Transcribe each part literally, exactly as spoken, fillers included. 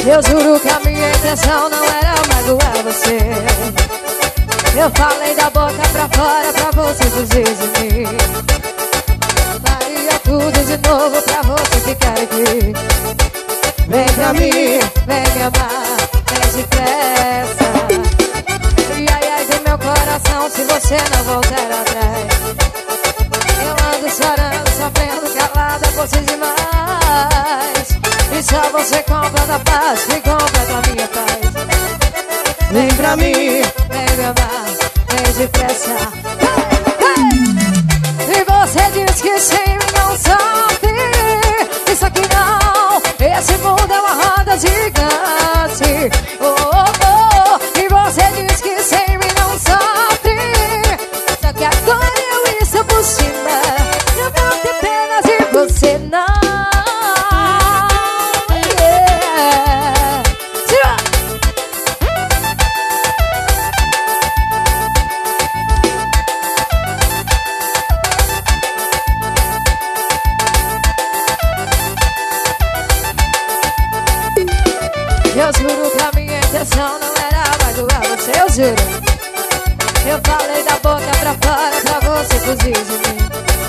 Eu juro que a minha intenção não era magoar você. Eu falei da boca pra fora pra você fugir de mim. Faria tudo de novo pra você ficar aqui. Vem pra mim, vem me amar, vem depressa. E ai ai do meu coração se você não voltar atrás. Eu ando chorando, sofrendo, calada por si demais. E só você completa a paz, que completa a minha paz. Vem pra mim, vem me amar, vem depressa. Hey, hey! E você diz que sem mim não sofre. Isso aqui não, esse mundo é uma roda gigante. Oh, oh, oh. E você diz que sem mim não sofre. Só que agora eu estou por cima. Eu vou ter pena de você não. Yeah. Tira. Eu juro que a minha intenção não era magoar você, eu juro. Eu falei da boca pra fora pra você fugir de mim.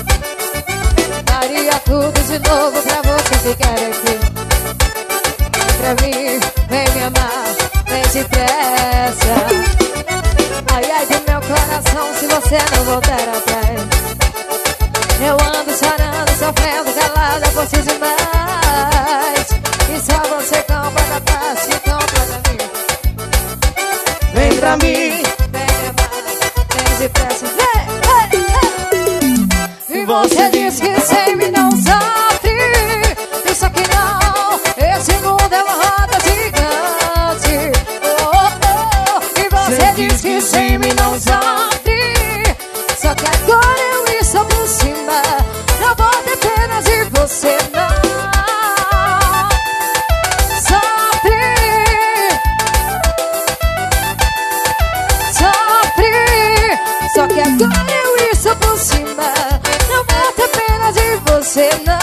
Faria tudo de novo pra você ficar aqui. Vem pra mim, vem me amar, vem depressa. Ai ai do meu coração se você não voltar atrás. Eu ando chorando, sofrendo, calada por si demais. E só você completa a paz, que completa a minha. Vem pra mim, vem me amar, vem depressa. Vem, vem, vem. E você diz que sem mim não sofre. Isso aqui não, esse mundo é uma roda gigante. Oh, oh, oh. E você diz que sem mim não sofre. Só que agora eu estou por cima. Não vou ter pena de você não. Só que agora eu estou por cima. Não vou ter pena de você não.